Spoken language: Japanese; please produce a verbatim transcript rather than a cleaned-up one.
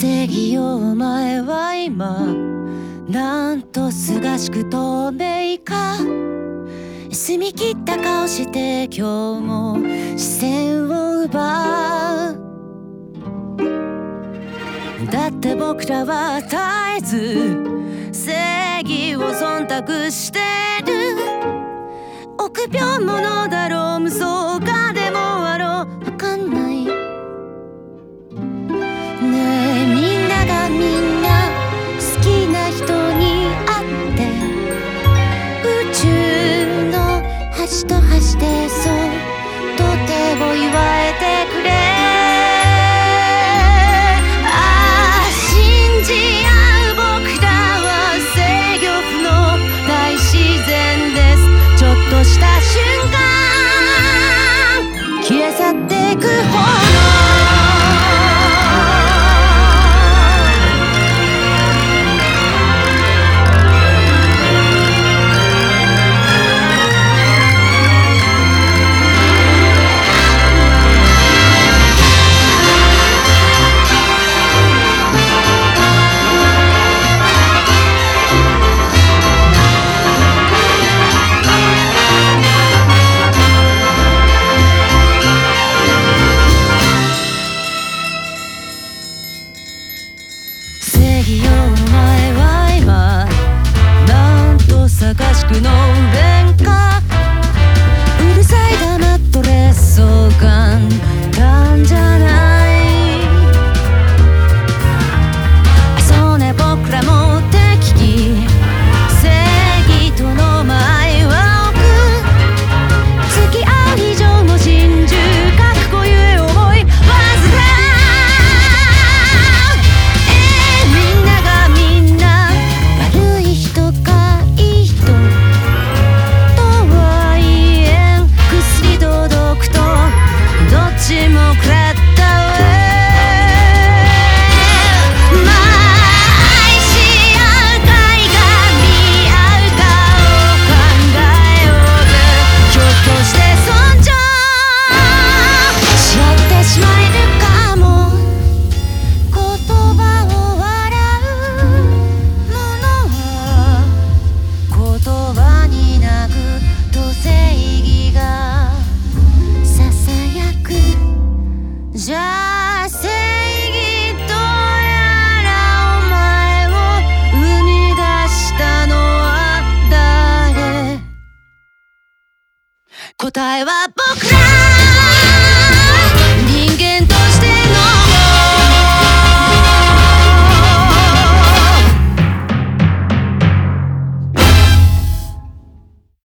正義よお前は今なんとすがしく透明か、澄み切った顔して今日も視線を奪う。だって僕らは絶えず正義を忖度してる。臆病者だろう無双家でもあろうわかんない。ねえみんながみんな好きな人に会って宇宙の端と端でそうとても言われてくれ。ああ信じ合う僕らは制御不能大自然です。ちょっとした瞬間消え去ってく炎。かしくの連歌うるさい黙っとれそう簡単じゃない。そうね僕らも敵機正義との前は奥付き合う以上の真珠覚悟ゆえ思い煩う。えー、みんながみんな悪い人かじゃあ正義とやらお前を生み出したのは誰？答えは僕ら